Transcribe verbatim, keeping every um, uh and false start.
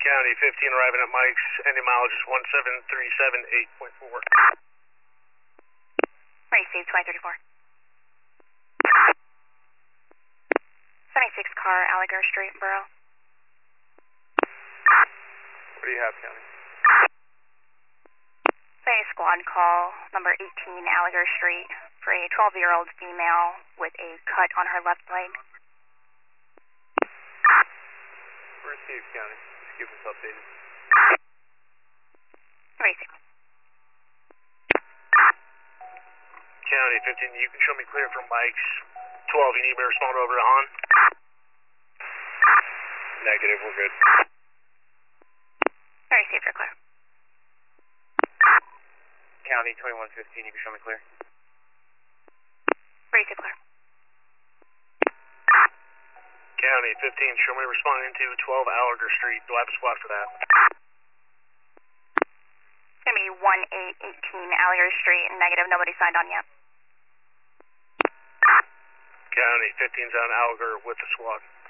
County fifteen arriving at Mike's, ending mileage is one seven three seven eight point four. Receive twenty thirty-four. seventy-six car, Alligator Street, Borough. What do you have, County? A squad call, number eighteen, Alligator Street, for a twelve-year-old female with a cut on her left leg. Receive, County. Just keep us updated. Receive. County fifteen, you can show me clear from Mike's. twelve, you need me to respond over to Han? Negative, we're good. Receive, you're clear. County twenty-one fifteen, you can show me clear. Receive, clear. County fifteen, show me responding to twelve Alligator Street. Do I have a squad for that? It's going to be one eight eighteen Alligator Street, negative, nobody signed on yet. County fifteen's on Alligator with the squad.